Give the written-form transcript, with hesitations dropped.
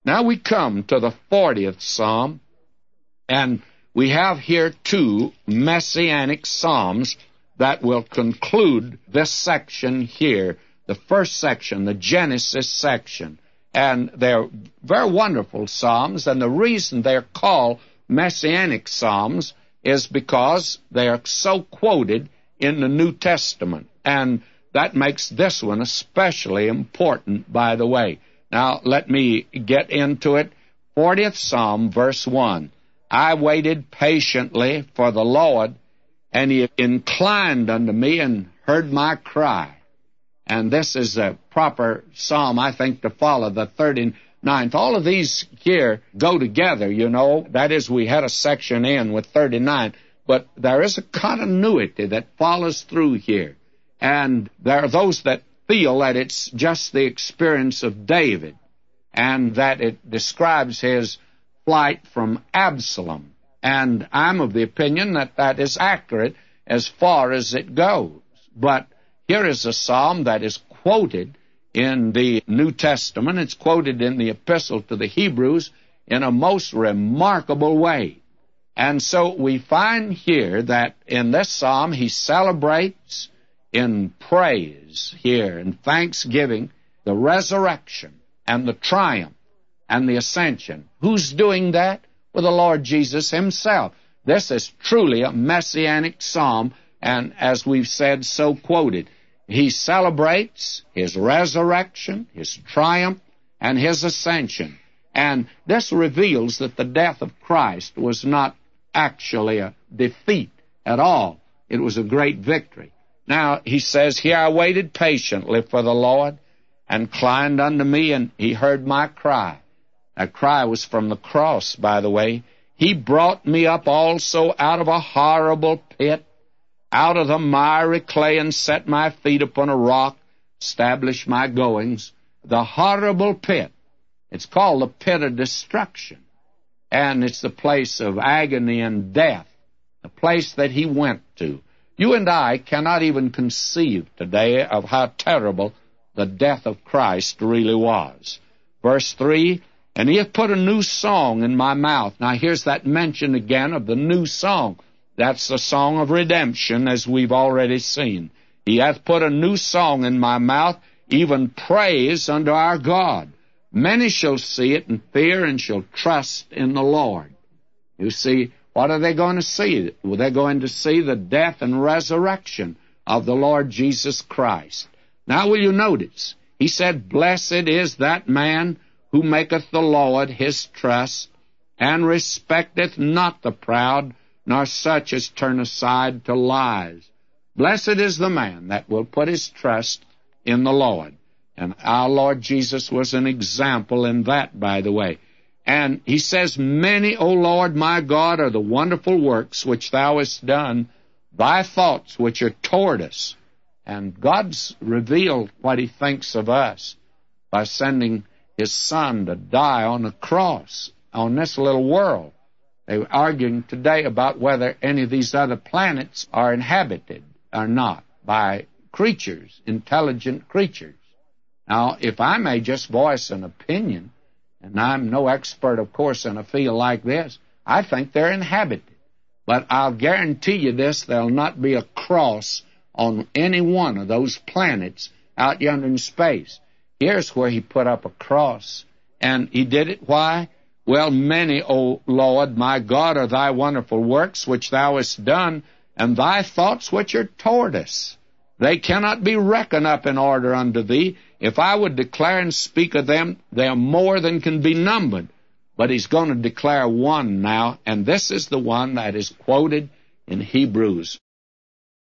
Now we come to the 40th Psalm, and we have here two messianic psalms that will conclude this section here, the first section, the Genesis section. And they're very wonderful psalms, and the reason they're called messianic psalms is because they are so quoted in the New Testament. And that makes this one especially important, by the way. Now, let me get into it. 40th Psalm, verse 1. I waited patiently for the Lord, and he inclined unto me and heard my cry. And this is a proper psalm, I think, to follow the 39th. All of these here go together, you know. That is, we had a section in with 39, but there is a continuity that follows through here. And there are those that feel that it's just the experience of David, and that it describes his flight from Absalom. And I'm of the opinion that that is accurate as far as it goes. But here is a psalm that is quoted in the New Testament. It's quoted in the Epistle to the Hebrews in a most remarkable way. And so we find here that in this psalm he celebrates in praise here, in thanksgiving, the resurrection and the triumph and the ascension. Who's doing that? Well, the Lord Jesus himself. This is truly a messianic psalm, and as we've said, so quoted. He celebrates his resurrection, his triumph, and his ascension. And this reveals that the death of Christ was not actually a defeat at all. It was a great victory. Now, he says, here I waited patiently for the Lord, and inclined unto me, and he heard my cry. That cry was from the cross, by the way. He brought me up also out of a horrible pit, out of the miry clay, and set my feet upon a rock, established my goings. The horrible pit. It's called the pit of destruction. And it's the place of agony and death, the place that he went to. You and I cannot even conceive today of how terrible the death of Christ really was. Verse 3, and he hath put a new song in my mouth. Now here's that mention again of the new song. That's the song of redemption, as we've already seen. He hath put a new song in my mouth, even praise unto our God. Many shall see it and fear, and shall trust in the Lord. You see, what are they going to see? Well, they're going to see the death and resurrection of the Lord Jesus Christ. Now will you notice, he said, blessed is that man who maketh the Lord his trust, and respecteth not the proud, nor such as turn aside to lies. Blessed is the man that will put his trust in the Lord. And our Lord Jesus was an example in that, by the way. And he says, many, O Lord my God, are the wonderful works which thou hast done, thy thoughts which are toward us. And God's revealed what he thinks of us by sending his Son to die on the cross on this little world. They're arguing today about whether any of these other planets are inhabited or not by creatures, intelligent creatures. Now, if I may just voice an opinion, and I'm no expert, of course, in a field like this, I think they're inhabited. But I'll guarantee you this, there'll not be a cross on any one of those planets out yonder in space. Here's where he put up a cross. And he did it, why? Well, many, O Lord, my God, are thy wonderful works which thou hast done, and thy thoughts which are toward us. They cannot be reckoned up in order unto thee. If I would declare and speak of them, they are more than can be numbered. But he's going to declare one now, and this is the one that is quoted in Hebrews.